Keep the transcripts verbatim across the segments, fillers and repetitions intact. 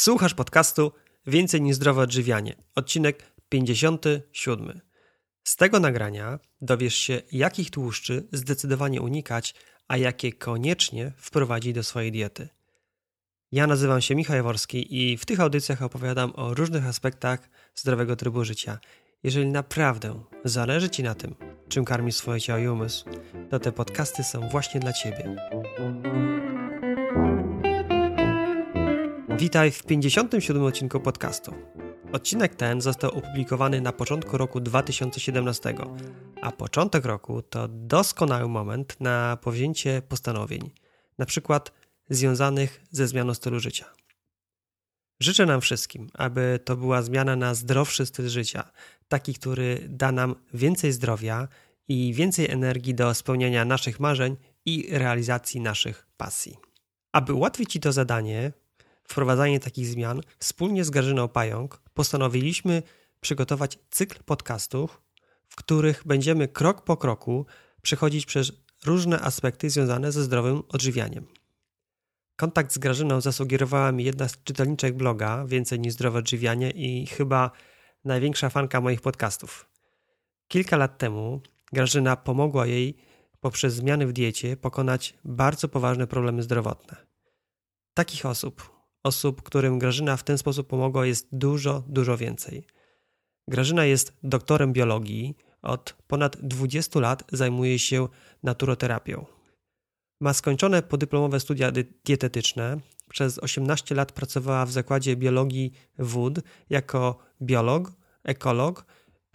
Słuchasz podcastu Więcej niż zdrowe odżywianie, odcinek pięćdziesiąty siódmy. Z tego nagrania dowiesz się, jakich tłuszczy zdecydowanie unikać, a jakie koniecznie wprowadzić do swojej diety. Ja nazywam się Michał Jaworski i w tych audycjach opowiadam o różnych aspektach zdrowego trybu życia. Jeżeli naprawdę zależy Ci na tym, czym karmisz swoje ciało i umysł, to te podcasty są właśnie dla Ciebie. Witaj w pięćdziesiątym siódmym odcinku podcastu. Odcinek ten został opublikowany na początku roku dwa tysiące siedemnastego, a początek roku to doskonały moment na powzięcie postanowień, na przykład związanych ze zmianą stylu życia. Życzę nam wszystkim, aby to była zmiana na zdrowszy styl życia, taki, który da nam więcej zdrowia i więcej energii do spełniania naszych marzeń i realizacji naszych pasji. Aby ułatwić Ci to zadanie, wprowadzanie takich zmian, wspólnie z Grażyną Pająk postanowiliśmy przygotować cykl podcastów, w których będziemy krok po kroku przechodzić przez różne aspekty związane ze zdrowym odżywianiem. Kontakt z Grażyną zasugerowała mi jedna z czytelniczek bloga Więcej niż zdrowe odżywianie i chyba największa fanka moich podcastów. Kilka lat temu Grażyna pomogła jej poprzez zmiany w diecie pokonać bardzo poważne problemy zdrowotne. Takich osób, osób, którym Grażyna w ten sposób pomogła, jest dużo, dużo więcej. Grażyna jest doktorem biologii, od ponad dwudziestu lat zajmuje się naturoterapią. Ma skończone podyplomowe studia dietetyczne, przez osiemnaście lat pracowała w Zakładzie Biologii Wód jako biolog, ekolog,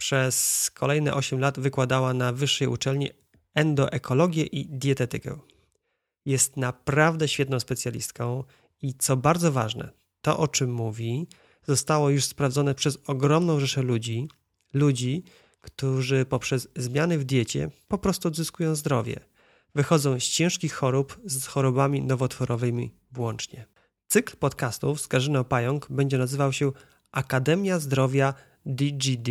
przez kolejne osiem lat wykładała na wyższej uczelni endoekologię i dietetykę. Jest naprawdę świetną specjalistką i co bardzo ważne, to o czym mówi zostało już sprawdzone przez ogromną rzeszę ludzi, ludzi, którzy poprzez zmiany w diecie po prostu odzyskują zdrowie. Wychodzą z ciężkich chorób z chorobami nowotworowymi włącznie. Cykl podcastów z Grażyną Pająk będzie nazywał się Akademia Zdrowia D G D.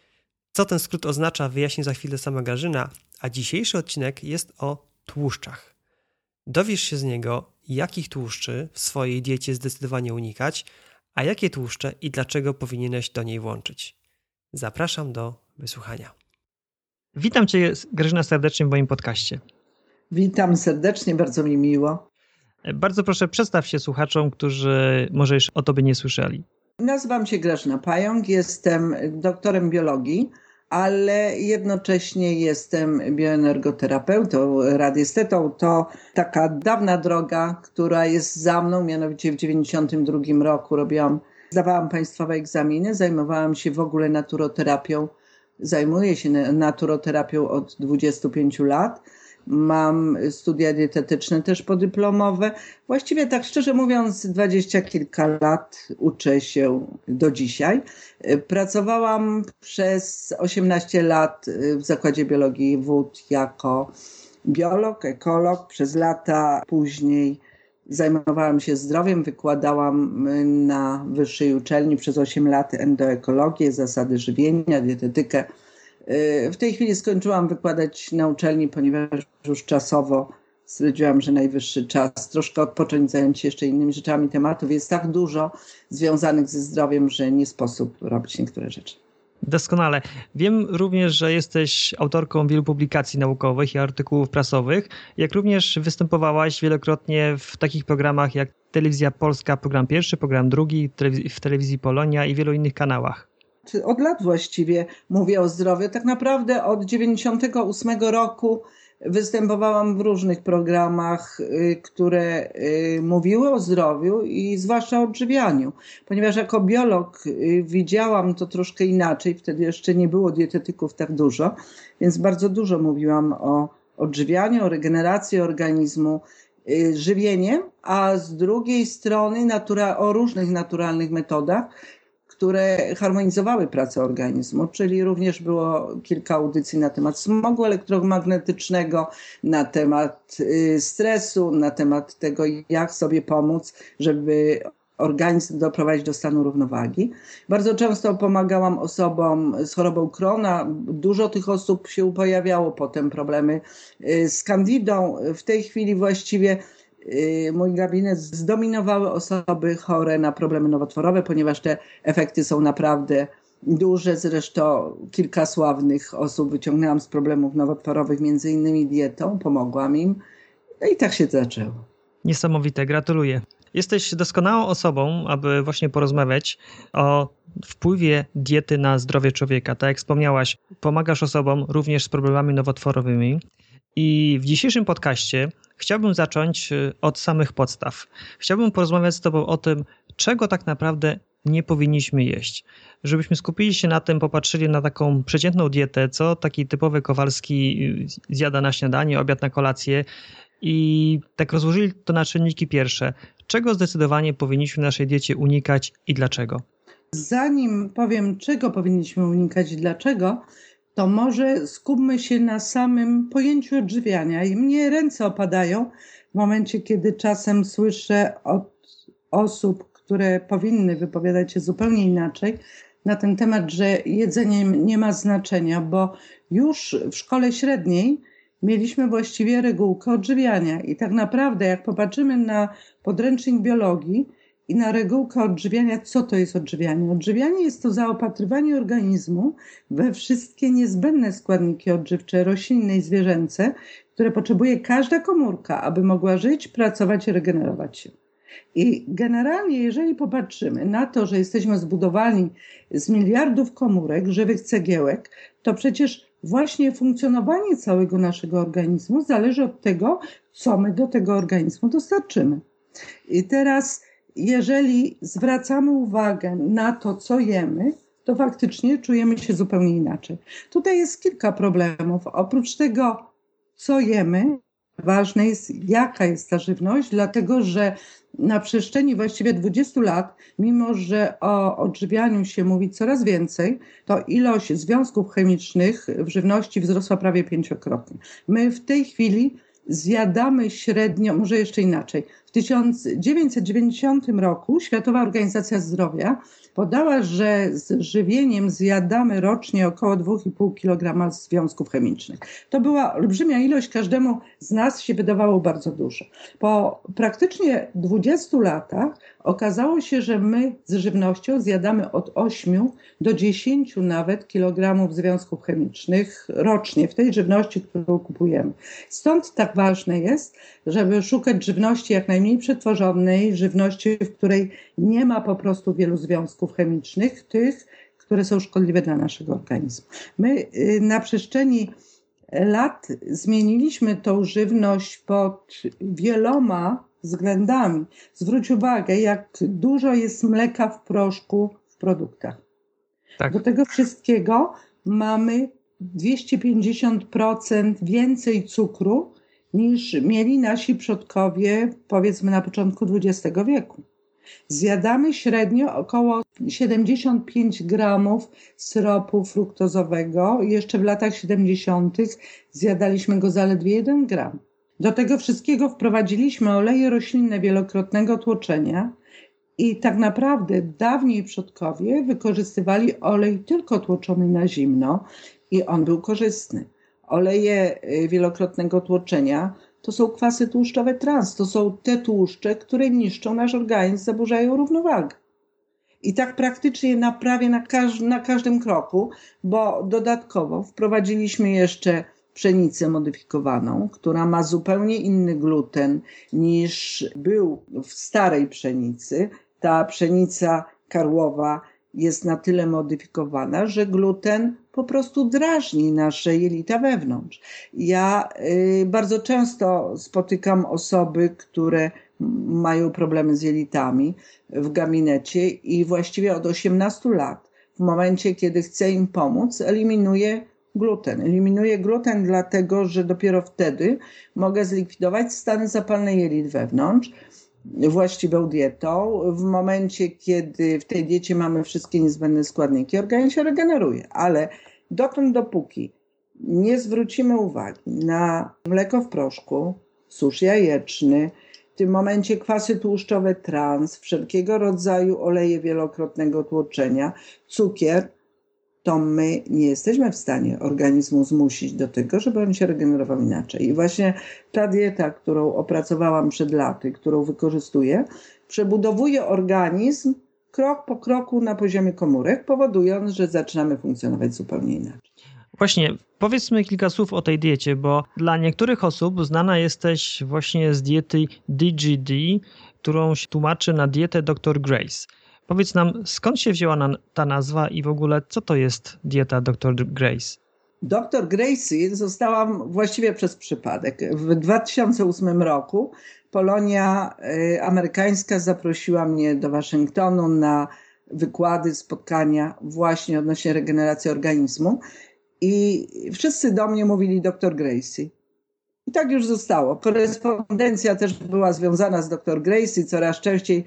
Co ten skrót oznacza, wyjaśni za chwilę sama Grażyna, a dzisiejszy odcinek jest o tłuszczach. Dowiesz się z niego, jakich tłuszczy w swojej diecie zdecydowanie unikać, a jakie tłuszcze i dlaczego powinieneś do niej włączyć. Zapraszam do wysłuchania. Witam Cię, Grażyna, serdecznie w moim podcaście. Witam serdecznie, bardzo mi miło. Bardzo proszę, przedstaw się słuchaczom, którzy może już o Tobie nie słyszeli. Nazywam się Grażyna Pająk, jestem doktorem biologii, ale jednocześnie jestem bioenergoterapeutą, radiestetą. To taka dawna droga, która jest za mną, mianowicie w dziewięćdziesiątym drugim roku robiłam, zdawałam państwowe egzaminy, zajmowałam się w ogóle naturoterapią, zajmuję się naturoterapią od dwudziestu pięciu lat. Mam studia dietetyczne też podyplomowe. Właściwie tak szczerze mówiąc dwadzieścia kilka lat uczę się do dzisiaj. Pracowałam przez osiemnaście lat w Zakładzie Biologii Wód jako biolog, ekolog. Przez lata później zajmowałam się zdrowiem, wykładałam na wyższej uczelni przez osiem lat endoekologię, zasady żywienia, dietetykę. W tej chwili skończyłam wykładać na uczelni, ponieważ już czasowo stwierdziłam, że najwyższy czas troszkę odpocząć, zająć się jeszcze innymi rzeczami. Tematów jest tak dużo związanych ze zdrowiem, że nie sposób robić niektóre rzeczy. Doskonale. Wiem również, że jesteś autorką wielu publikacji naukowych i artykułów prasowych, jak również występowałaś wielokrotnie w takich programach jak Telewizja Polska, program pierwszy, program drugi, w Telewizji Polonia i wielu innych kanałach. Od lat właściwie mówię o zdrowiu. Tak naprawdę od dziewięćdziesiątego ósmego roku występowałam w różnych programach, które mówiły o zdrowiu i zwłaszcza o odżywianiu. Ponieważ jako biolog widziałam to troszkę inaczej, wtedy jeszcze nie było dietetyków tak dużo, więc bardzo dużo mówiłam o odżywianiu, o regeneracji organizmu, żywieniem, a z drugiej strony natura- o różnych naturalnych metodach, które harmonizowały pracę organizmu, czyli również było kilka audycji na temat smogu elektromagnetycznego, na temat stresu, na temat tego, jak sobie pomóc, żeby organizm doprowadzić do stanu równowagi. Bardzo często pomagałam osobom z chorobą Crohna. Dużo tych osób się pojawiało, potem problemy z kandidą. W tej chwili właściwie mój gabinet zdominowały osoby chore na problemy nowotworowe, ponieważ te efekty są naprawdę duże. Zresztą kilka sławnych osób wyciągnęłam z problemów nowotworowych, między innymi dietą, pomogłam im. No i tak się zaczęło. Niesamowite, gratuluję. Jesteś doskonałą osobą, aby właśnie porozmawiać o wpływie diety na zdrowie człowieka. Tak jak wspomniałaś, pomagasz osobom również z problemami nowotworowymi. I w dzisiejszym podcaście chciałbym zacząć od samych podstaw. Chciałbym porozmawiać z Tobą o tym, czego tak naprawdę nie powinniśmy jeść. Żebyśmy skupili się na tym, popatrzyli na taką przeciętną dietę, co taki typowy Kowalski zjada na śniadanie, obiad, na kolację i tak rozłożyli to na czynniki pierwsze. Czego zdecydowanie powinniśmy w naszej diecie unikać i dlaczego? Zanim powiem, czego powinniśmy unikać i dlaczego, to może skupmy się na samym pojęciu odżywiania. I mnie ręce opadają w momencie, kiedy czasem słyszę od osób, które powinny wypowiadać się zupełnie inaczej na ten temat, że jedzenie nie ma znaczenia, bo już w szkole średniej mieliśmy właściwie regułkę odżywiania. I tak naprawdę, jak popatrzymy na podręcznik biologii i na regułkę odżywiania, co to jest odżywianie? Odżywianie jest to zaopatrywanie organizmu we wszystkie niezbędne składniki odżywcze, roślinne i zwierzęce, które potrzebuje każda komórka, aby mogła żyć, pracować i regenerować się. I generalnie, jeżeli popatrzymy na to, że jesteśmy zbudowani z miliardów komórek, żywych cegiełek, to przecież właśnie funkcjonowanie całego naszego organizmu zależy od tego, co my do tego organizmu dostarczymy. I teraz, jeżeli zwracamy uwagę na to, co jemy, to faktycznie czujemy się zupełnie inaczej. Tutaj jest kilka problemów. Oprócz tego, co jemy, ważne jest, jaka jest ta żywność, dlatego że na przestrzeni właściwie dwudziestu lat, mimo że o odżywianiu się mówi coraz więcej, to ilość związków chemicznych w żywności wzrosła prawie pięciokrotnie. My w tej chwili zjadamy średnio, może jeszcze inaczej, w tysiąc dziewięćset dziewięćdziesiątym roku Światowa Organizacja Zdrowia podała, że z żywieniem zjadamy rocznie około dwa i pół kilograma związków chemicznych. To była olbrzymia ilość, każdemu z nas się wydawało bardzo dużo. Po praktycznie dwudziestu latach okazało się, że my z żywnością zjadamy od ośmiu do dziesięciu nawet kilogramów związków chemicznych rocznie w tej żywności, którą kupujemy. Stąd tak ważne jest, żeby szukać żywności jak najmniej przetworzonej, żywności, w której nie ma po prostu wielu związków chemicznych, tych, które są szkodliwe dla naszego organizmu. My na przestrzeni lat zmieniliśmy tą żywność pod wieloma względami. Zwróć uwagę, jak dużo jest mleka w proszku w produktach. Tak. Do tego wszystkiego mamy dwieście pięćdziesiąt procent więcej cukru niż mieli nasi przodkowie, powiedzmy na początku dwudziestego wieku. Zjadamy średnio około siedemdziesiąt pięć gramów syropu fruktozowego. Jeszcze w latach siedemdziesiątych zjadaliśmy go zaledwie jeden gram. Do tego wszystkiego wprowadziliśmy oleje roślinne wielokrotnego tłoczenia i tak naprawdę dawniej przodkowie wykorzystywali olej tylko tłoczony na zimno i on był korzystny. Oleje wielokrotnego tłoczenia to są kwasy tłuszczowe trans, to są te tłuszcze, które niszczą nasz organizm, zaburzają równowagę. I tak praktycznie na prawie na, każ- na każdym kroku, bo dodatkowo wprowadziliśmy jeszcze pszenicę modyfikowaną, która ma zupełnie inny gluten niż był w starej pszenicy. Ta pszenica karłowa jest na tyle modyfikowana, że gluten po prostu drażni nasze jelita wewnątrz. Ja y, bardzo często spotykam osoby, które mają problemy z jelitami w gabinecie i właściwie od osiemnastu lat, w momencie, kiedy chcę im pomóc, eliminuję gluten. Eliminuję gluten dlatego, że dopiero wtedy mogę zlikwidować stany zapalne jelit wewnątrz właściwą dietą. W momencie, kiedy w tej diecie mamy wszystkie niezbędne składniki, organizm się regeneruje. Ale dotąd, dopóki nie zwrócimy uwagi na mleko w proszku, susz jajeczny, w tym momencie kwasy tłuszczowe trans, wszelkiego rodzaju oleje wielokrotnego tłoczenia, cukier, to my nie jesteśmy w stanie organizmu zmusić do tego, żeby on się regenerował inaczej. I właśnie ta dieta, którą opracowałam przed laty, którą wykorzystuję, przebudowuje organizm krok po kroku na poziomie komórek, powodując, że zaczynamy funkcjonować zupełnie inaczej. Właśnie, powiedzmy kilka słów o tej diecie, bo dla niektórych osób znana jesteś właśnie z diety D G D, którą się tłumaczy na dietę doktor Grace. Powiedz nam, skąd się wzięła ta nazwa i w ogóle co to jest dieta doktor Grace? doktor Gracie zostałam właściwie przez przypadek. W dwa tysiące ósmym roku Polonia amerykańska zaprosiła mnie do Waszyngtonu na wykłady, spotkania właśnie odnośnie regeneracji organizmu i wszyscy do mnie mówili doktor Gracie. I tak już zostało. Korespondencja też była związana z doktor Grace i coraz częściej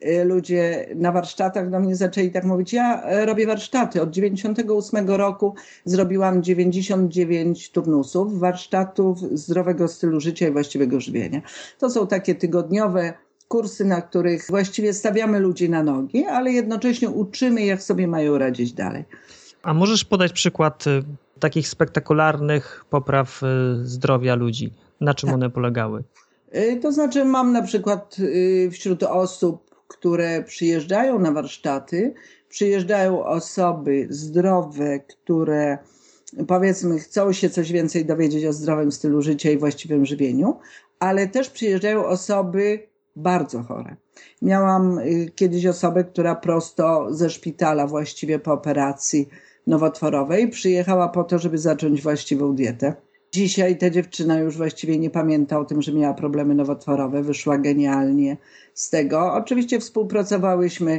ludzie na warsztatach do mnie zaczęli tak mówić. Ja robię warsztaty. Od dziewięćdziesiątego ósmego roku zrobiłam dziewięćdziesiąt dziewięć turnusów warsztatów zdrowego stylu życia i właściwego żywienia. To są takie tygodniowe kursy, na których właściwie stawiamy ludzi na nogi, ale jednocześnie uczymy, jak sobie mają radzić dalej. A możesz podać przykład takich spektakularnych popraw zdrowia ludzi? Na czym tak. one polegały? To znaczy mam na przykład wśród osób, które przyjeżdżają na warsztaty, przyjeżdżają osoby zdrowe, które powiedzmy chcą się coś więcej dowiedzieć o zdrowym stylu życia i właściwym żywieniu, ale też przyjeżdżają osoby bardzo chore. Miałam kiedyś osobę, która prosto ze szpitala właściwie po operacji nowotworowej przyjechała po to, żeby zacząć właściwą dietę. Dzisiaj ta dziewczyna już właściwie nie pamięta o tym, że miała problemy nowotworowe, wyszła genialnie z tego. Oczywiście współpracowałyśmy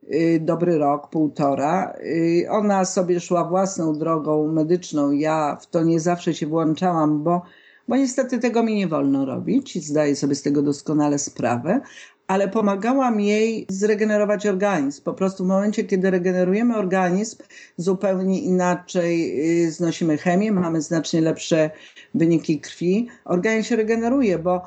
dobry rok, półtora. Ona sobie szła własną drogą medyczną. Ja w to nie zawsze się włączałam, bo, bo niestety tego mi nie wolno robić i zdaję sobie z tego doskonale sprawę. Ale pomagałam jej zregenerować organizm. Po prostu w momencie, kiedy regenerujemy organizm, zupełnie inaczej znosimy chemię, mamy znacznie lepsze wyniki krwi. Organizm się regeneruje, bo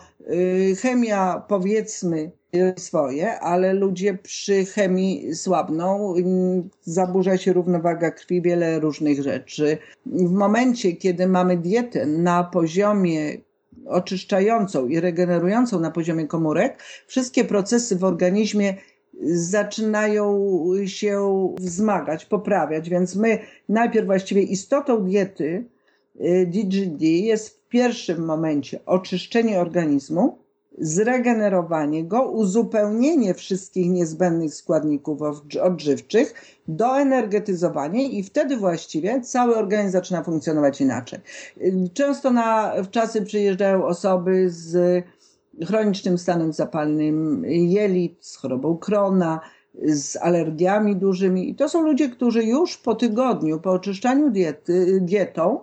chemia, powiedzmy, swoje, ale ludzie przy chemii słabną, zaburza się równowaga krwi, wiele różnych rzeczy. W momencie, kiedy mamy dietę na poziomie oczyszczającą i regenerującą na poziomie komórek, wszystkie procesy w organizmie zaczynają się wzmagać, poprawiać, więc my najpierw właściwie istotą diety D G D jest w pierwszym momencie oczyszczenie organizmu, zregenerowanie go, uzupełnienie wszystkich niezbędnych składników odżywczych, doenergetyzowanie i wtedy właściwie cały organizm zaczyna funkcjonować inaczej. Często na wczasy przyjeżdżają osoby z chronicznym stanem zapalnym jelit, z chorobą Crohna, z alergiami dużymi i to są ludzie, którzy już po tygodniu, po oczyszczaniu diety, dietą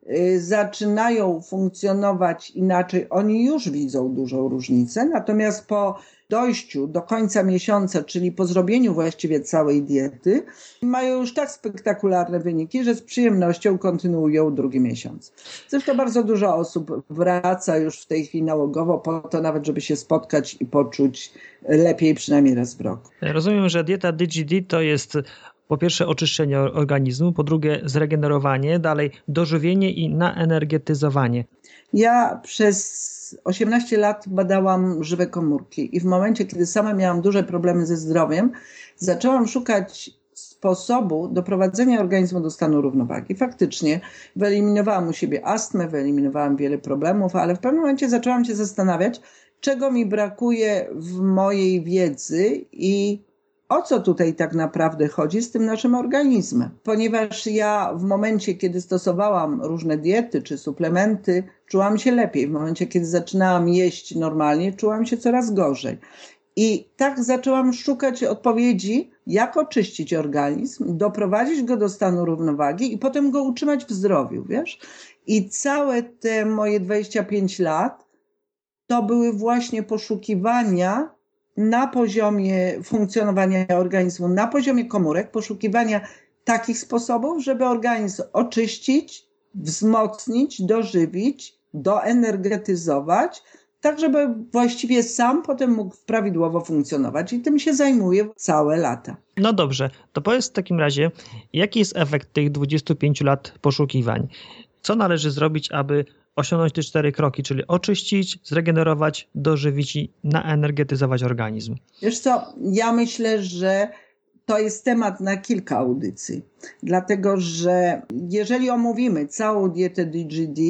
zaczynają funkcjonować inaczej, oni już widzą dużą różnicę, natomiast po dojściu do końca miesiąca, czyli po zrobieniu właściwie całej diety, mają już tak spektakularne wyniki, że z przyjemnością kontynuują drugi miesiąc. Zresztą bardzo dużo osób wraca już w tej chwili nałogowo po to nawet, żeby się spotkać i poczuć lepiej przynajmniej raz w roku. Rozumiem, że dieta D G D to jest po pierwsze oczyszczenie organizmu, po drugie zregenerowanie, dalej dożywienie i naenergetyzowanie. Ja przez osiemnaście lat badałam żywe komórki i w momencie, kiedy sama miałam duże problemy ze zdrowiem, zaczęłam szukać sposobu doprowadzenia organizmu do stanu równowagi. Faktycznie wyeliminowałam u siebie astmę, wyeliminowałam wiele problemów, ale w pewnym momencie zaczęłam się zastanawiać, czego mi brakuje w mojej wiedzy i o co tutaj tak naprawdę chodzi z tym naszym organizmem? Ponieważ ja w momencie, kiedy stosowałam różne diety czy suplementy, czułam się lepiej. W momencie, kiedy zaczynałam jeść normalnie, czułam się coraz gorzej. I tak zaczęłam szukać odpowiedzi, jak oczyścić organizm, doprowadzić go do stanu równowagi i potem go utrzymać w zdrowiu, wiesz? I całe te moje dwadzieścia pięć lat to były właśnie poszukiwania na poziomie funkcjonowania organizmu, na poziomie komórek, poszukiwania takich sposobów, żeby organizm oczyścić, wzmocnić, dożywić, doenergetyzować tak żeby właściwie sam potem mógł prawidłowo funkcjonować i tym się zajmuję całe lata. No dobrze, to powiedz w takim razie, jaki jest efekt tych dwudziestu pięciu lat poszukiwań? Co należy zrobić, aby osiągnąć te cztery kroki, czyli oczyścić, zregenerować, dożywić i naenergetyzować organizm? Wiesz co, ja myślę, że to jest temat na kilka audycji, dlatego że jeżeli omówimy całą dietę D G D,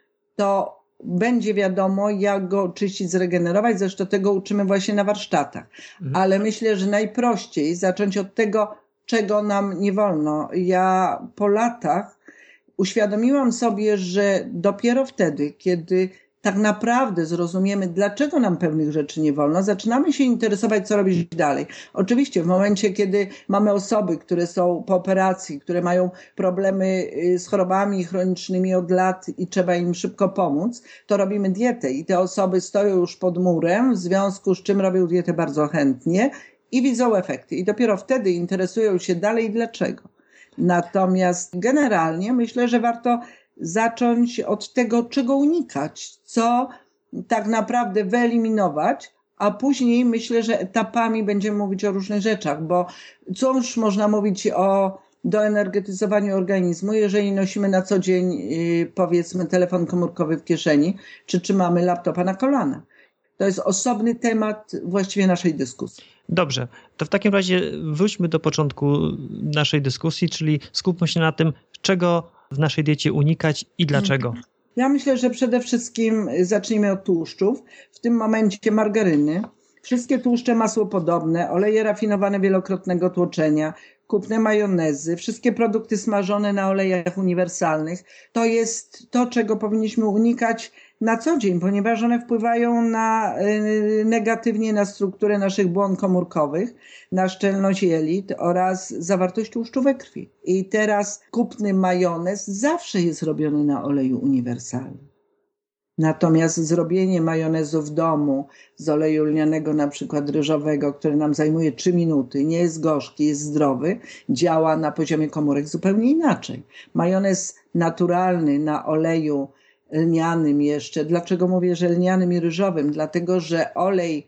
to będzie wiadomo, jak go oczyścić, zregenerować. Zresztą tego uczymy właśnie na warsztatach. Mhm. Ale myślę, że najprościej zacząć od tego, czego nam nie wolno. Ja po latach uświadomiłam sobie, że dopiero wtedy, kiedy tak naprawdę zrozumiemy, dlaczego nam pewnych rzeczy nie wolno, zaczynamy się interesować, co robić dalej. Oczywiście w momencie, kiedy mamy osoby, które są po operacji, które mają problemy z chorobami chronicznymi od lat i trzeba im szybko pomóc, to robimy dietę i te osoby stoją już pod murem, w związku z czym robią dietę bardzo chętnie i widzą efekty. I dopiero wtedy interesują się dalej, dlaczego. Natomiast generalnie myślę, że warto zacząć od tego, czego unikać, co tak naprawdę wyeliminować, a później myślę, że etapami będziemy mówić o różnych rzeczach, bo cóż można mówić o doenergetyzowaniu organizmu, jeżeli nosimy na co dzień, powiedzmy, telefon komórkowy w kieszeni, czy trzymamy laptopa na kolanach. To jest osobny temat właściwie naszej dyskusji. Dobrze, to w takim razie wróćmy do początku naszej dyskusji, czyli skupmy się na tym, czego w naszej diecie unikać i dlaczego. Ja myślę, że przede wszystkim zacznijmy od tłuszczów. W tym momencie margaryny, wszystkie tłuszcze masłopodobne, oleje rafinowane wielokrotnego tłoczenia, kupne majonezy, wszystkie produkty smażone na olejach uniwersalnych. To jest to, czego powinniśmy unikać na co dzień, ponieważ one wpływają na, y, negatywnie na strukturę naszych błon komórkowych, na szczelność jelit oraz zawartość tłuszczu we krwi. I teraz kupny majonez zawsze jest robiony na oleju uniwersalnym. Natomiast zrobienie majonezu w domu z oleju lnianego, na przykład ryżowego, który nam zajmuje trzy minuty, nie jest gorzki, jest zdrowy, działa na poziomie komórek zupełnie inaczej. Majonez naturalny na oleju lnianym jeszcze. Dlaczego mówię, że lnianym i ryżowym? Dlatego, że olej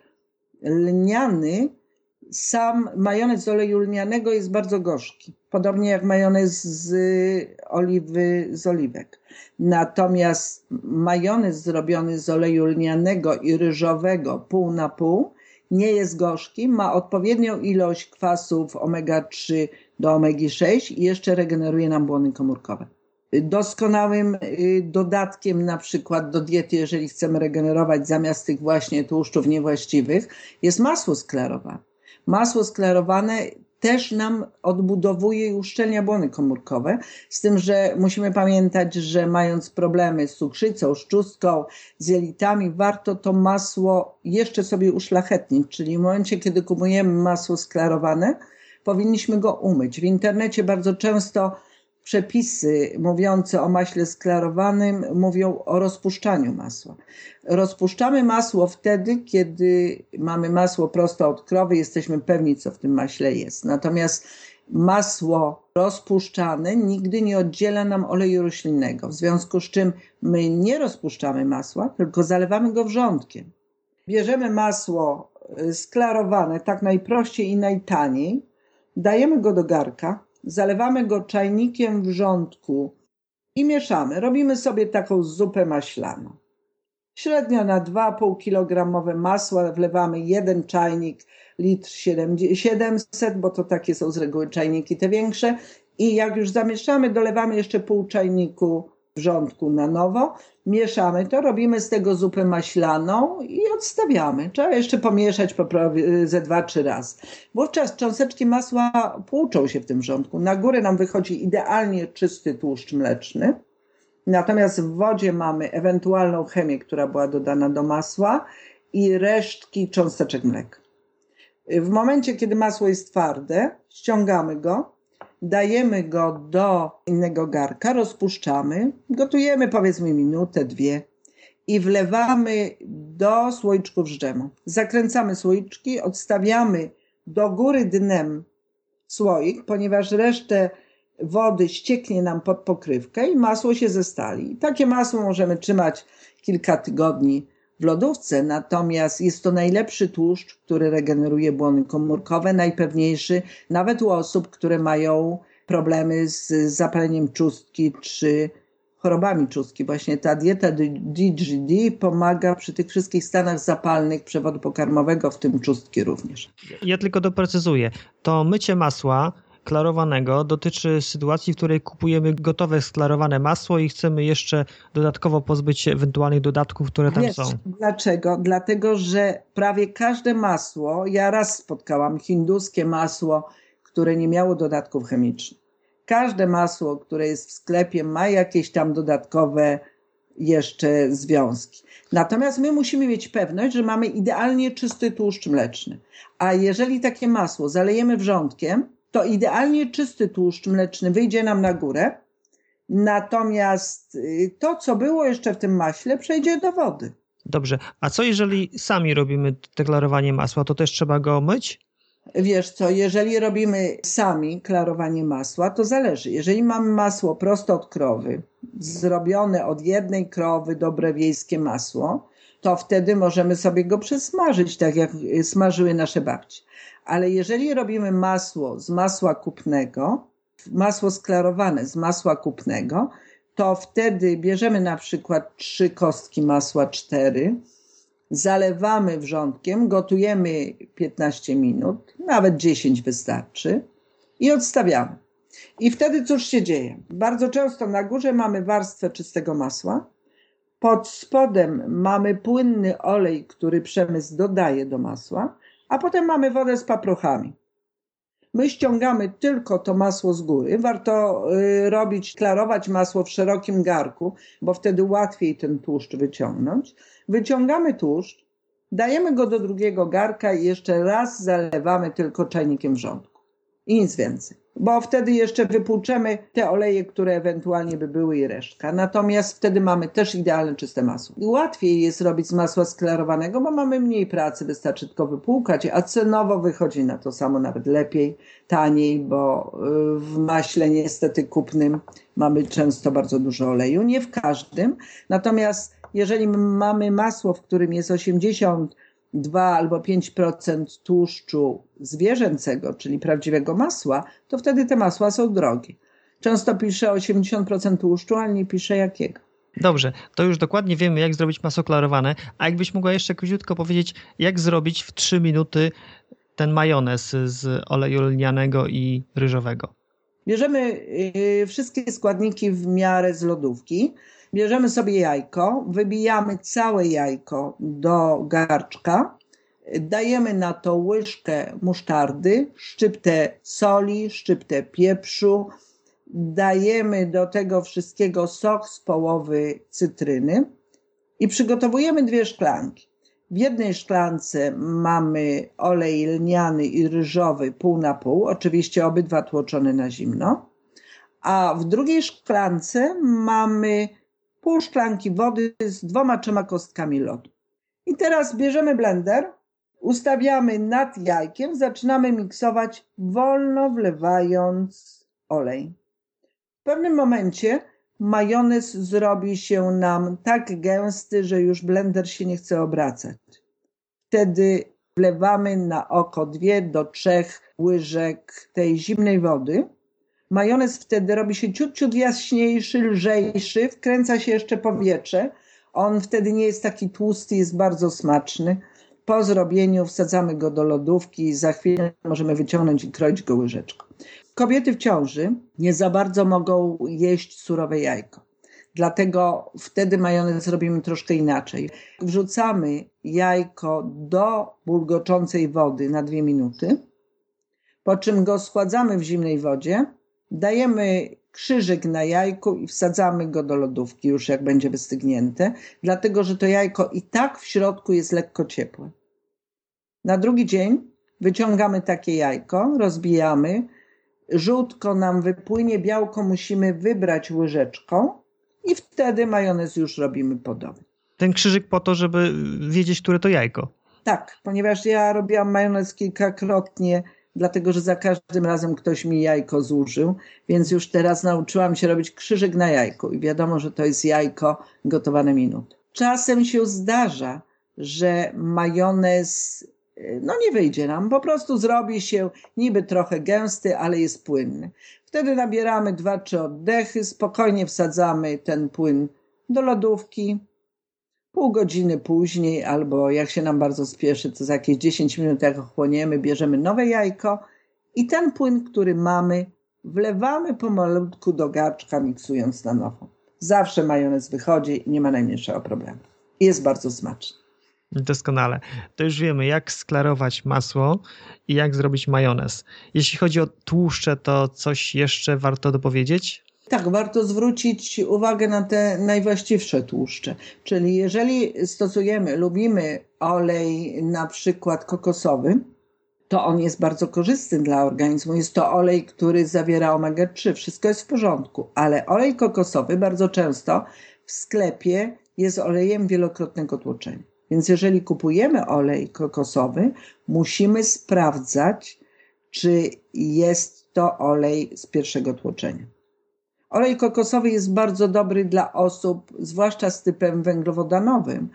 lniany, sam majonez z oleju lnianego jest bardzo gorzki. Podobnie jak majonez z oliwy, z oliwek. Natomiast majonez zrobiony z oleju lnianego i ryżowego pół na pół nie jest gorzki, ma odpowiednią ilość kwasów omega trzy do omegi sześć i jeszcze regeneruje nam błony komórkowe. Doskonałym dodatkiem na przykład do diety, jeżeli chcemy regenerować zamiast tych właśnie tłuszczów niewłaściwych, jest masło sklerowane. Masło sklerowane też nam odbudowuje i uszczelnia błony komórkowe, z tym, że musimy pamiętać, że mając problemy z cukrzycą, z trzustką, z jelitami, warto to masło jeszcze sobie uszlachetnić, czyli w momencie, kiedy kupujemy masło sklerowane, powinniśmy go umyć. W internecie bardzo często przepisy mówiące o maśle sklerowanym mówią o rozpuszczaniu masła. Rozpuszczamy masło wtedy, kiedy mamy masło prosto od krowy, jesteśmy pewni, co w tym maśle jest. Natomiast masło rozpuszczane nigdy nie oddziela nam oleju roślinnego, w związku z czym my nie rozpuszczamy masła, tylko zalewamy go wrzątkiem. Bierzemy masło sklarowane tak najprościej i najtaniej, dajemy go do garka, zalewamy go czajnikiem wrzątku i mieszamy. Robimy sobie taką zupę maślaną. Średnio na dwa i pół kilogramowe masła wlewamy jeden czajnik, litr siedemset, bo to takie są z reguły czajniki te większe. I jak już zamieszamy, dolewamy jeszcze pół czajniku wrzątku na nowo. Mieszamy to, robimy z tego zupę maślaną i odstawiamy. Trzeba jeszcze pomieszać ze dwa, trzy razy. Wówczas cząsteczki masła płuczą się w tym wrzątku. Na górę nam wychodzi idealnie czysty tłuszcz mleczny. Natomiast w wodzie mamy ewentualną chemię, która była dodana do masła i resztki cząsteczek mleka. W momencie, kiedy masło jest twarde, ściągamy go, dajemy go do innego garka, rozpuszczamy, gotujemy powiedzmy minutę, dwie i wlewamy do słoiczków z dżemu. Zakręcamy słoiczki, odstawiamy do góry dnem słoik, ponieważ resztę wody ścieknie nam pod pokrywkę i masło się zestali. I takie masło możemy trzymać kilka tygodni w lodówce, natomiast jest to najlepszy tłuszcz, który regeneruje błony komórkowe, najpewniejszy nawet u osób, które mają problemy z zapaleniem trzustki czy chorobami trzustki. Właśnie ta dieta D G D pomaga przy tych wszystkich stanach zapalnych przewodu pokarmowego, w tym trzustki również. Ja tylko doprecyzuję. To mycie masła klarowanego dotyczy sytuacji, w której kupujemy gotowe sklarowane masło i chcemy jeszcze dodatkowo pozbyć się ewentualnych dodatków, które tam Wiesz, są. Dlaczego? Dlatego, że prawie każde masło, ja raz spotkałam hinduskie masło, które nie miało dodatków chemicznych. Każde masło, które jest w sklepie, ma jakieś tam dodatkowe jeszcze związki. Natomiast my musimy mieć pewność, że mamy idealnie czysty tłuszcz mleczny. A jeżeli takie masło zalejemy wrzątkiem, to idealnie czysty tłuszcz mleczny wyjdzie nam na górę, natomiast to, co było jeszcze w tym maśle, przejdzie do wody. Dobrze, a co jeżeli sami robimy deklarowanie masła, to też trzeba go myć? Wiesz co, jeżeli robimy sami klarowanie masła, to zależy. Jeżeli mamy masło prosto od krowy, zrobione od jednej krowy, dobre wiejskie masło, to wtedy możemy sobie go przesmażyć, tak jak smażyły nasze babci. Ale jeżeli robimy masło z masła kupnego, masło sklarowane z masła kupnego, to wtedy bierzemy na przykład trzy kostki masła, cztery, zalewamy wrzątkiem, gotujemy piętnaście minut, nawet dziesięć wystarczy i odstawiamy. I wtedy cóż się dzieje? Bardzo często na górze mamy warstwę czystego masła, pod spodem mamy płynny olej, który przemysł dodaje do masła, a potem mamy wodę z paprochami. My ściągamy tylko to masło z góry. Warto y, robić, klarować masło w szerokim garku, bo wtedy łatwiej ten tłuszcz wyciągnąć. Wyciągamy tłuszcz, dajemy go do drugiego garka i jeszcze raz zalewamy tylko czajnikiem wrzątku. I nic więcej. Bo wtedy jeszcze wypłuczemy te oleje, które ewentualnie by były i resztka. Natomiast wtedy mamy też idealne czyste masło. I łatwiej jest robić z masła sklarowanego, bo mamy mniej pracy, wystarczy tylko wypłukać, a cenowo wychodzi na to samo, nawet lepiej, taniej, bo w maśle niestety kupnym mamy często bardzo dużo oleju. Nie w każdym. Natomiast jeżeli mamy masło, w którym jest osiemdziesiąt dwa albo pięć procent tłuszczu zwierzęcego, czyli prawdziwego masła, to wtedy te masła są drogie. Często pisze osiemdziesiąt procent tłuszczu, ale nie pisze jakiego. Dobrze, to już dokładnie wiemy, jak zrobić masło klarowane, a jakbyś mogła jeszcze króciutko powiedzieć, jak zrobić w trzy minuty ten majonez z oleju lnianego i ryżowego. Bierzemy yy, wszystkie składniki w miarę z lodówki. Bierzemy sobie jajko, wybijamy całe jajko do garczka, dajemy na to łyżkę musztardy, szczyptę soli, szczyptę pieprzu, dajemy do tego wszystkiego sok z połowy cytryny i przygotowujemy dwie szklanki. W jednej szklance mamy olej lniany i ryżowy pół na pół, oczywiście obydwa tłoczone na zimno, a w drugiej szklance mamy pół szklanki wody z dwoma, trzema kostkami lodu. I teraz bierzemy blender, ustawiamy nad jajkiem, zaczynamy miksować, wolno wlewając olej. W pewnym momencie majonez zrobi się nam tak gęsty, że już blender się nie chce obracać. Wtedy wlewamy na oko dwie do trzech łyżek tej zimnej wody. Majonez wtedy robi się ciut, ciut jaśniejszy, lżejszy, wkręca się jeszcze powietrze. On wtedy nie jest taki tłusty, jest bardzo smaczny. Po zrobieniu wsadzamy go do lodówki i za chwilę możemy wyciągnąć i kroić go łyżeczką. Kobiety w ciąży nie za bardzo mogą jeść surowe jajko. Dlatego wtedy majonez robimy troszkę inaczej. Wrzucamy jajko do bulgoczącej wody na dwie minuty, po czym go schładzamy w zimnej wodzie, dajemy krzyżyk na jajku i wsadzamy go do lodówki już jak będzie wystygnięte, dlatego że to jajko i tak w środku jest lekko ciepłe. Na drugi dzień wyciągamy takie jajko, rozbijamy, żółtko nam wypłynie, białko musimy wybrać łyżeczką i wtedy majonez już robimy podobny. Ten krzyżyk po to, żeby wiedzieć, które to jajko. Tak, ponieważ ja robiłam majonez kilkakrotnie, dlatego że za każdym razem ktoś mi jajko zużył, więc już teraz nauczyłam się robić krzyżyk na jajku i wiadomo, że to jest jajko gotowane minut. Czasem się zdarza, że majonez no nie wyjdzie nam, po prostu zrobi się niby trochę gęsty, ale jest płynny. Wtedy nabieramy dwa, trzy oddechy, spokojnie wsadzamy ten płyn do lodówki. Pół godziny później, albo jak się nam bardzo spieszy, to za jakieś dziesięć minut jak ochłoniemy, bierzemy nowe jajko i ten płyn, który mamy, wlewamy pomalutku do garczka, miksując na nowo. Zawsze majonez wychodzi i nie ma najmniejszego problemu. Jest bardzo smaczny. Doskonale. To już wiemy, jak sklarować masło i jak zrobić majonez. Jeśli chodzi o tłuszcze, to coś jeszcze warto dopowiedzieć? Tak, warto zwrócić uwagę na te najwłaściwsze tłuszcze. Czyli jeżeli stosujemy, lubimy olej na przykład kokosowy, to on jest bardzo korzystny dla organizmu. Jest to olej, który zawiera omega trzy. Wszystko jest w porządku, ale olej kokosowy bardzo często w sklepie jest olejem wielokrotnego tłoczenia. Więc jeżeli kupujemy olej kokosowy, musimy sprawdzać, czy jest to olej z pierwszego tłoczenia. Olej kokosowy jest bardzo dobry dla osób, zwłaszcza z typem węglowodanowym,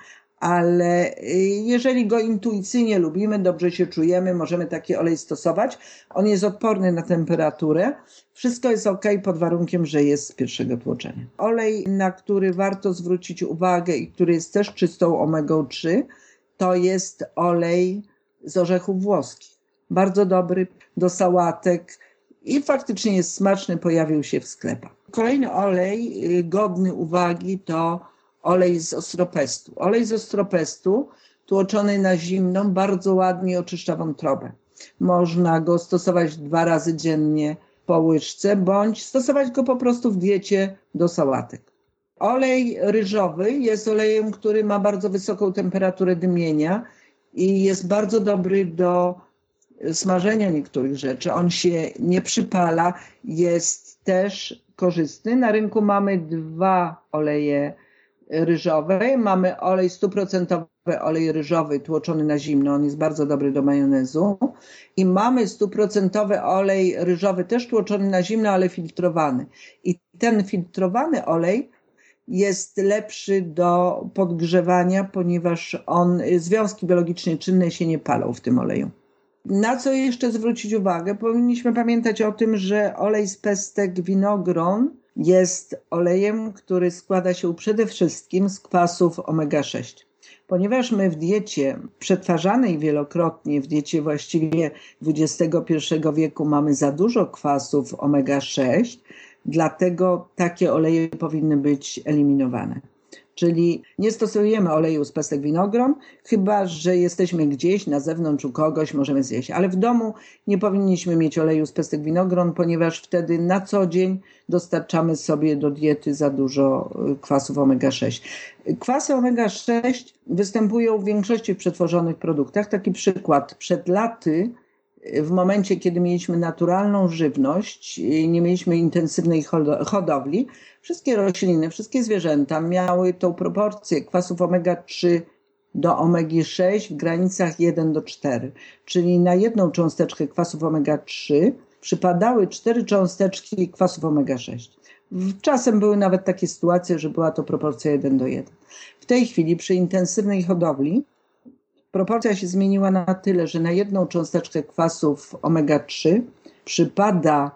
ale jeżeli go intuicyjnie lubimy, dobrze się czujemy, możemy taki olej stosować. On jest odporny na temperaturę. Wszystko jest ok pod warunkiem, że jest z pierwszego tłoczenia. Olej, na który warto zwrócić uwagę i który jest też czystą omegą trzy, to jest olej z orzechów włoskich. Bardzo dobry do sałatek i faktycznie jest smaczny, pojawił się w sklepach. Kolejny olej godny uwagi to olej z ostropestu. Olej z ostropestu tłoczony na zimno bardzo ładnie oczyszcza wątrobę. Można go stosować dwa razy dziennie po łyżce, bądź stosować go po prostu w diecie do sałatek. Olej ryżowy jest olejem, który ma bardzo wysoką temperaturę dymienia i jest bardzo dobry do smażenia niektórych rzeczy. On się nie przypala, jest też korzystny. Na rynku mamy dwa oleje ryżowe. Mamy olej stuprocentowy, olej ryżowy tłoczony na zimno. On jest bardzo dobry do majonezu. I mamy stuprocentowy olej ryżowy też tłoczony na zimno, ale filtrowany. I ten filtrowany olej jest lepszy do podgrzewania, ponieważ on, związki biologicznie czynne się nie palą w tym oleju. Na co jeszcze zwrócić uwagę? Powinniśmy pamiętać o tym, że olej z pestek winogron jest olejem, który składa się przede wszystkim z kwasów omega sześć. Ponieważ my w diecie przetwarzanej wielokrotnie, w diecie właściwie dwudziestego pierwszego wieku mamy za dużo kwasów omega sześć, dlatego takie oleje powinny być eliminowane. Czyli nie stosujemy oleju z pestek winogron, chyba że jesteśmy gdzieś na zewnątrz u kogoś, możemy zjeść. Ale w domu nie powinniśmy mieć oleju z pestek winogron, ponieważ wtedy na co dzień dostarczamy sobie do diety za dużo kwasów omega sześć. Kwasy omega sześć występują w większości przetworzonych produktach. Taki przykład. Przed laty, w momencie, kiedy mieliśmy naturalną żywność, nie mieliśmy intensywnej hodowli, wszystkie rośliny, wszystkie zwierzęta miały tą proporcję kwasów omega trzy do omegi sześć w granicach jeden do czterech. Czyli na jedną cząsteczkę kwasów omega trzy przypadały cztery cząsteczki kwasów omega sześć. Czasem były nawet takie sytuacje, że była to proporcja jeden do jeden. W tej chwili przy intensywnej hodowli proporcja się zmieniła na tyle, że na jedną cząsteczkę kwasów omega trzy przypada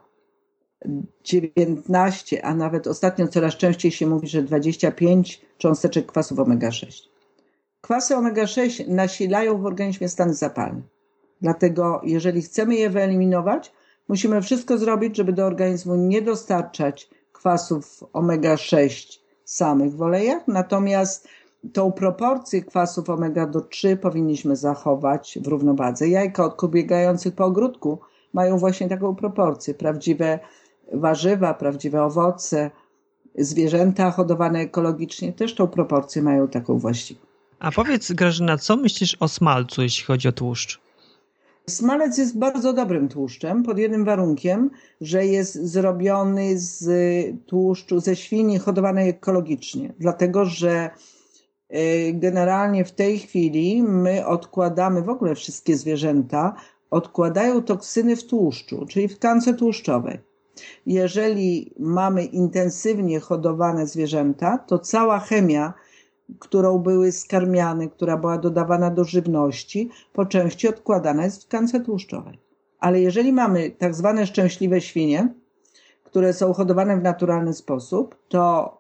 dziewiętnaście, a nawet ostatnio coraz częściej się mówi, że dwadzieścia pięć cząsteczek kwasów omega sześć. Kwasy omega sześć nasilają w organizmie stany zapalne. Dlatego jeżeli chcemy je wyeliminować, musimy wszystko zrobić, żeby do organizmu nie dostarczać kwasów omega sześć samych w olejach, natomiast tą proporcję kwasów omega trzy powinniśmy zachować w równowadze. Jajka od kół biegających po ogródku mają właśnie taką proporcję. Prawdziwe warzywa, prawdziwe owoce, zwierzęta hodowane ekologicznie też tą proporcję mają taką właściwą. A powiedz, Grażyna, co myślisz o smalcu, jeśli chodzi o tłuszcz? Smalec jest bardzo dobrym tłuszczem pod jednym warunkiem, że jest zrobiony z tłuszczu ze świni hodowanej ekologicznie. Dlatego, że generalnie w tej chwili my odkładamy, w ogóle wszystkie zwierzęta odkładają toksyny w tłuszczu, czyli w tkance tłuszczowej. Jeżeli mamy intensywnie hodowane zwierzęta, to cała chemia którą były skarmiane, która była dodawana do żywności, po części odkładana jest w tkance tłuszczowej. Ale jeżeli mamy tak zwane szczęśliwe świnie, które są hodowane w naturalny sposób, to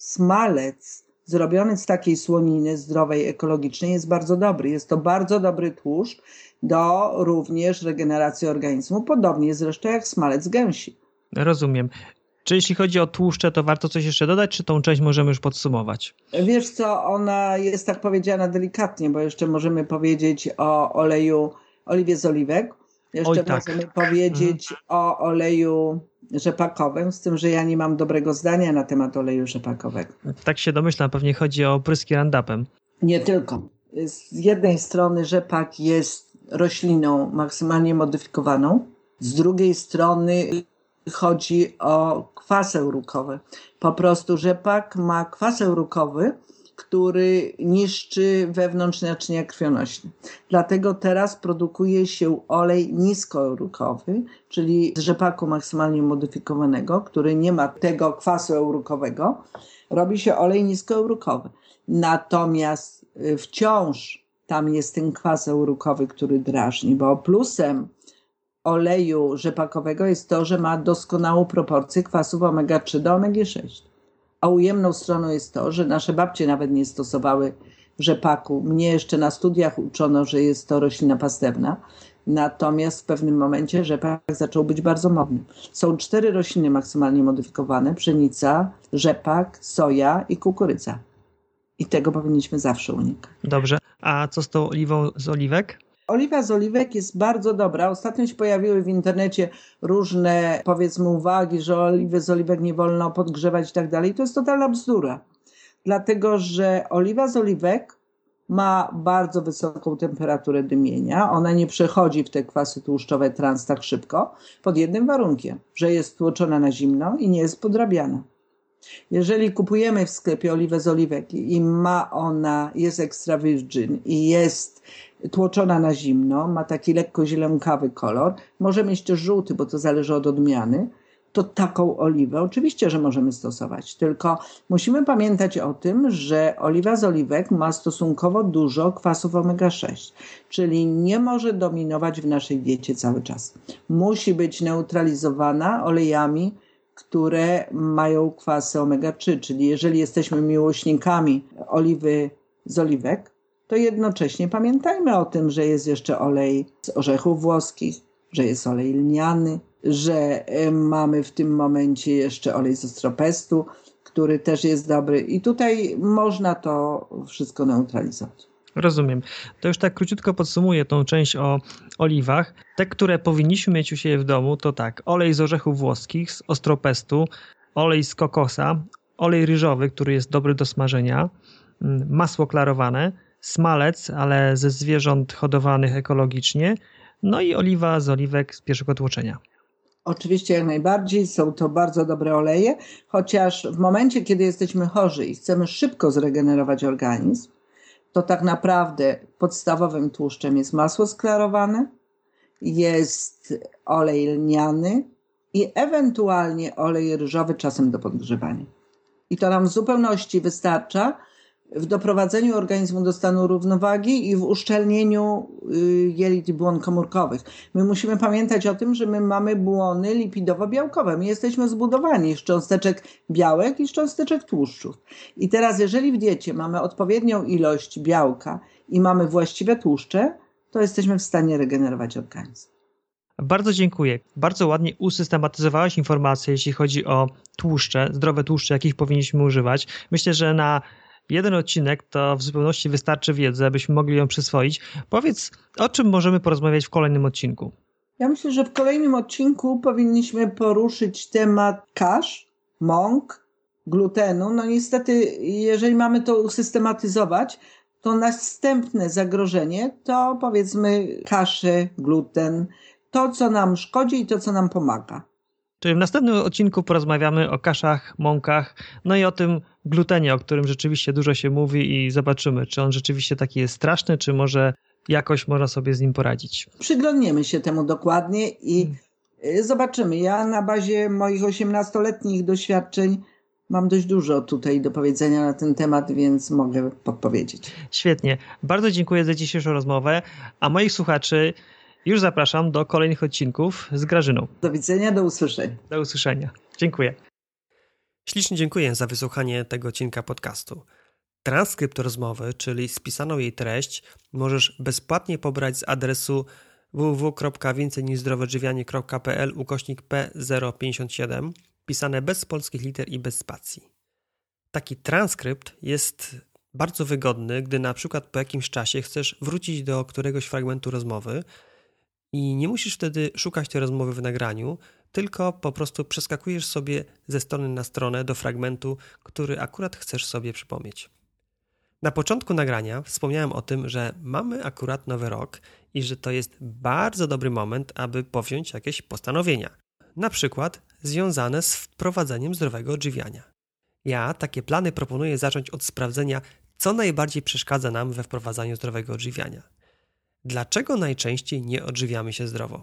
smalec zrobiony z takiej słoniny zdrowej, ekologicznej jest bardzo dobry. Jest to bardzo dobry tłuszcz do również regeneracji organizmu, podobnie zresztą jak smalec gęsi. Rozumiem. Czy jeśli chodzi o tłuszcze, to warto coś jeszcze dodać, czy tą część możemy już podsumować? Wiesz co, ona jest tak powiedziana delikatnie, bo jeszcze możemy powiedzieć o oleju, oliwie z oliwek. Jeszcze Oj, tak. możemy powiedzieć mhm. o oleju rzepakowym, z tym, że ja nie mam dobrego zdania na temat oleju rzepakowego. Tak się domyślam, pewnie chodzi o opryski Roundupem. Nie tylko. Z jednej strony rzepak jest rośliną maksymalnie modyfikowaną, z drugiej strony chodzi o kwas eurukowy. Po prostu rzepak ma kwas eurukowy, który niszczy wewnątrz naczynia krwionośne. Dlatego teraz produkuje się olej niskoeurukowy, czyli z rzepaku maksymalnie modyfikowanego, który nie ma tego kwasu eurukowego, robi się olej niskoeurukowy. Natomiast wciąż tam jest ten kwas eurukowy, który drażni, bo plusem oleju rzepakowego jest to, że ma doskonałą proporcję kwasów omega trzy do omega sześć. A ujemną stroną jest to, że nasze babcie nawet nie stosowały rzepaku. Mnie jeszcze na studiach uczono, że jest to roślina pastewna. Natomiast w pewnym momencie rzepak zaczął być bardzo modny. Są cztery rośliny maksymalnie modyfikowane. Pszenica, rzepak, soja i kukurydza. I tego powinniśmy zawsze unikać. Dobrze. A co z tą oliwą z oliwek? Oliwa z oliwek jest bardzo dobra. Ostatnio się pojawiły w internecie różne, powiedzmy, uwagi, że oliwy z oliwek nie wolno podgrzewać i tak dalej. To jest totalna bzdura. Dlatego, że oliwa z oliwek ma bardzo wysoką temperaturę dymienia. Ona nie przechodzi w te kwasy tłuszczowe trans tak szybko, pod jednym warunkiem, że jest tłoczona na zimno i nie jest podrabiana. Jeżeli kupujemy w sklepie oliwę z oliwek i ma ona, jest extra virgin i jest tłoczona na zimno, ma taki lekko zielonkawy kolor, może mieć też żółty, bo to zależy od odmiany, to taką oliwę oczywiście, że możemy stosować. Tylko musimy pamiętać o tym, że oliwa z oliwek ma stosunkowo dużo kwasów omega sześć, czyli nie może dominować w naszej diecie cały czas. Musi być neutralizowana olejami, które mają kwasy omega trzy, czyli jeżeli jesteśmy miłośnikami oliwy z oliwek, to jednocześnie pamiętajmy o tym, że jest jeszcze olej z orzechów włoskich, że jest olej lniany, że mamy w tym momencie jeszcze olej z ostropestu, który też jest dobry i tutaj można to wszystko neutralizować. Rozumiem. To już tak króciutko podsumuję tą część o oliwach. Te, które powinniśmy mieć u siebie w domu, to tak, olej z orzechów włoskich, z ostropestu, olej z kokosa, olej ryżowy, który jest dobry do smażenia, masło klarowane, smalec, ale ze zwierząt hodowanych ekologicznie, no i oliwa z oliwek z pierwszego tłoczenia. Oczywiście jak najbardziej, są to bardzo dobre oleje, chociaż w momencie, kiedy jesteśmy chorzy i chcemy szybko zregenerować organizm, to tak naprawdę podstawowym tłuszczem jest masło sklarowane, jest olej lniany i ewentualnie olej ryżowy czasem do podgrzewania. I to nam w zupełności wystarcza w doprowadzeniu organizmu do stanu równowagi i w uszczelnieniu jelit i błon komórkowych. My musimy pamiętać o tym, że my mamy błony lipidowo-białkowe. My jesteśmy zbudowani z cząsteczek białek i z cząsteczek tłuszczów. I teraz jeżeli w diecie mamy odpowiednią ilość białka i mamy właściwe tłuszcze, to jesteśmy w stanie regenerować organizm. Bardzo dziękuję. Bardzo ładnie usystematyzowałaś informacje, jeśli chodzi o tłuszcze, zdrowe tłuszcze, jakich powinniśmy używać. Myślę, że na jeden odcinek to w zupełności wystarczy wiedzy, abyśmy mogli ją przyswoić. Powiedz, o czym możemy porozmawiać w kolejnym odcinku? Ja myślę, że w kolejnym odcinku powinniśmy poruszyć temat kasz, mąk, glutenu. No niestety, jeżeli mamy to usystematyzować, to następne zagrożenie to powiedzmy kasze, gluten, to co nam szkodzi i to co nam pomaga. Czyli w następnym odcinku porozmawiamy o kaszach, mąkach, no i o tym glutenie, o którym rzeczywiście dużo się mówi i zobaczymy, czy on rzeczywiście taki jest straszny, czy może jakoś można sobie z nim poradzić. Przyglądniemy się temu dokładnie i hmm. zobaczymy. Ja na bazie moich osiemnastoletnich doświadczeń Mam dość dużo tutaj do powiedzenia na ten temat, więc mogę podpowiedzieć. Świetnie. Bardzo dziękuję za dzisiejszą rozmowę, a moich słuchaczy już zapraszam do kolejnych odcinków z Grażyną. Do widzenia, do usłyszenia. Do usłyszenia. Dziękuję. Ślicznie dziękuję za wysłuchanie tego odcinka podcastu. Transkrypt rozmowy, czyli spisaną jej treść, możesz bezpłatnie pobrać z adresu w w w kropka więcej niż zdrowe odżywianie kropka p l ukośnik p zero pięćdziesiąt siedem, pisane bez polskich liter i bez spacji. Taki transkrypt jest bardzo wygodny, gdy na przykład po jakimś czasie chcesz wrócić do któregoś fragmentu rozmowy i nie musisz wtedy szukać tej rozmowy w nagraniu, tylko po prostu przeskakujesz sobie ze strony na stronę do fragmentu, który akurat chcesz sobie przypomnieć. Na początku nagrania wspomniałem o tym, że mamy akurat nowy rok i że to jest bardzo dobry moment, aby powziąć jakieś postanowienia. Na przykład związane z wprowadzeniem zdrowego odżywiania. Ja takie plany proponuję zacząć od sprawdzenia, co najbardziej przeszkadza nam we wprowadzaniu zdrowego odżywiania. Dlaczego najczęściej nie odżywiamy się zdrowo?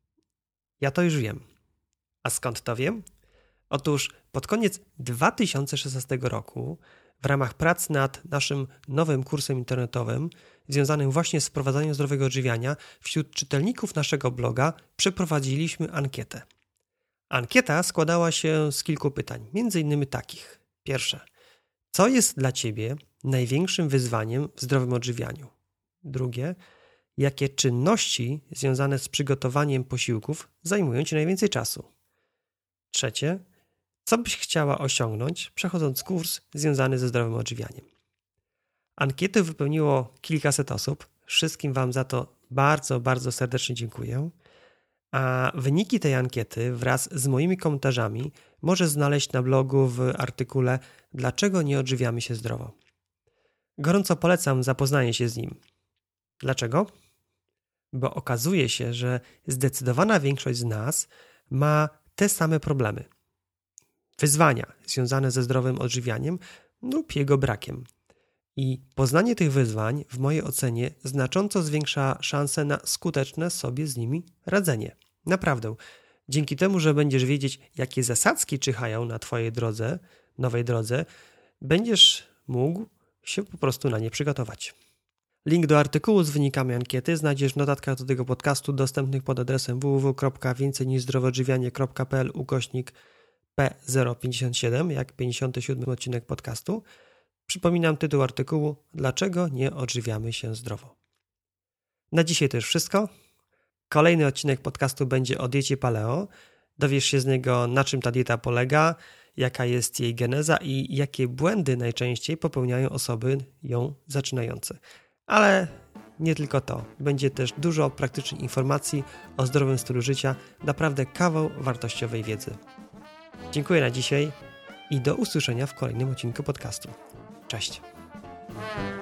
Ja to już wiem. A skąd to wiem? Otóż pod koniec dwa tysiące szesnastego roku w ramach prac nad naszym nowym kursem internetowym związanym właśnie z wprowadzaniem zdrowego odżywiania wśród czytelników naszego bloga przeprowadziliśmy ankietę. Ankieta składała się z kilku pytań, między innymi takich. Pierwsze. Co jest dla Ciebie największym wyzwaniem w zdrowym odżywianiu? Drugie. Jakie czynności związane z przygotowaniem posiłków zajmują Ci najwięcej czasu? Trzecie. Co byś chciała osiągnąć, przechodząc kurs związany ze zdrowym odżywianiem? Ankietę wypełniło kilkaset osób. Wszystkim Wam za to bardzo, bardzo serdecznie dziękuję. A wyniki tej ankiety wraz z moimi komentarzami możesz znaleźć na blogu w artykule Dlaczego nie odżywiamy się zdrowo? Gorąco polecam zapoznanie się z nim. Dlaczego? Bo okazuje się, że zdecydowana większość z nas ma te same problemy. Wyzwania związane ze zdrowym odżywianiem lub jego brakiem. I poznanie tych wyzwań, w mojej ocenie, znacząco zwiększa szanse na skuteczne sobie z nimi radzenie. Naprawdę. Dzięki temu, że będziesz wiedzieć, jakie zasadzki czyhają na Twojej drodze, nowej drodze, będziesz mógł się po prostu na nie przygotować. Link do artykułu z wynikami ankiety znajdziesz w notatkach do tego podcastu dostępnych pod adresem w w w kropka więcej niż zdrowe odżywianie kropka p l ukośnik p zero pięćdziesiąt siedem, jak pięćdziesiąty siódmy odcinek podcastu. Przypominam tytuł artykułu Dlaczego nie odżywiamy się zdrowo? Na dzisiaj to już wszystko. Kolejny odcinek podcastu będzie o diecie paleo. Dowiesz się z niego, na czym ta dieta polega, jaka jest jej geneza i jakie błędy najczęściej popełniają osoby ją zaczynające. Ale nie tylko to. Będzie też dużo praktycznych informacji o zdrowym stylu życia, naprawdę kawał wartościowej wiedzy. Dziękuję na dzisiaj i do usłyszenia w kolejnym odcinku podcastu. Cześć!